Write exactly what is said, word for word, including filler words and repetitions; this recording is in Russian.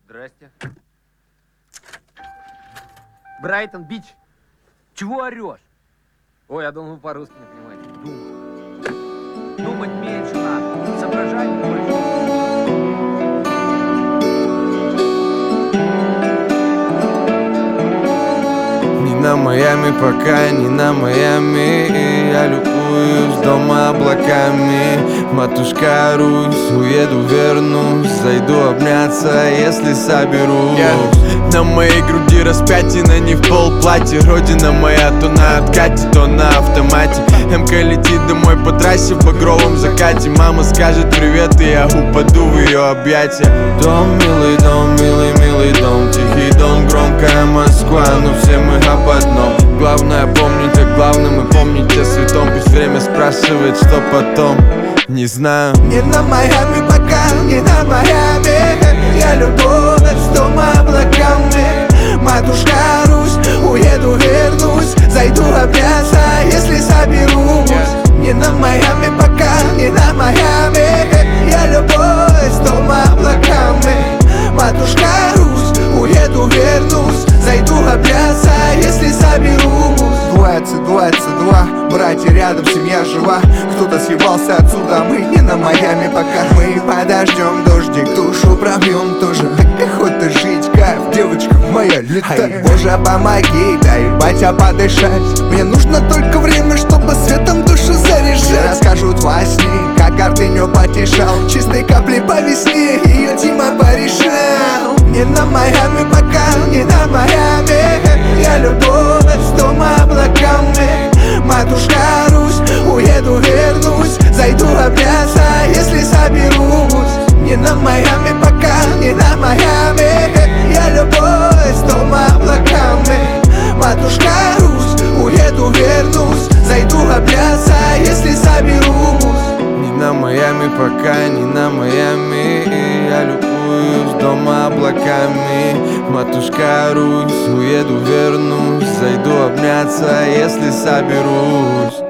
Здрасте. Брайтон-Бич. Чего орешь? Ой, я думал, вы по-русски не понимаете. Думать. Думать меньше надо. Соображать больше. Не на Майами пока, не на Майами. Я любуюсь дома облаками. Матушка Русь, уеду, вернусь. Зайду обняться, если соберусь. yeah. На моей груди распятина, не в полплатье. Родина моя то на откате, то на автомате. МК летит домой по трассе в багровом закате. Мама скажет привет, и я упаду в ее объятия. Дом, милый дом, милый, милый дом. Тихий дом, громкая Москва, но все мы об одном. Главное помнить о главном и помнить о святом. Пусть время спрашивает, что потом. Не знаю. Не на Майами пока, не на Майами. Я любовь с дома облаками. Матушка Русь, уеду, вернусь. Зайду обняться, если соберусь. Не на Майами пока, не на Майами. Я любовь с дома облаками. Матушка Русь, уеду, вернусь. Зайду обняться, если соберусь. Двадцать, двадцать два, братья рядом, семья жива. Кто-то съебался отсюда, мы не на Майами пока. Мы подождем дождик, душу пробьем тоже. Так охота жить, кайф, девочка моя, летай. Ай, Боже, помоги, дай, батя, подышать. Мне нужно только время, чтобы светом душу заряжать. Расскажут во сне, как Артыню потешал. Чистой капли по весне, ее Дима порешал. Не на Майами пока, не на Майами. Я любовь с дома облаками. Матушка Русь, уеду, вернусь. Зайду обняться, если соберусь. Не на Майами пока, не на Майами. Я любовь с дома облаками. Матушка Русь, уеду, вернусь. Зайду обняться, если соберусь. Не на Майами пока, не на Майами. Я любуюсь дома облаками. Матушка Русь, уеду, вернусь. Зайду обняться, если соберусь.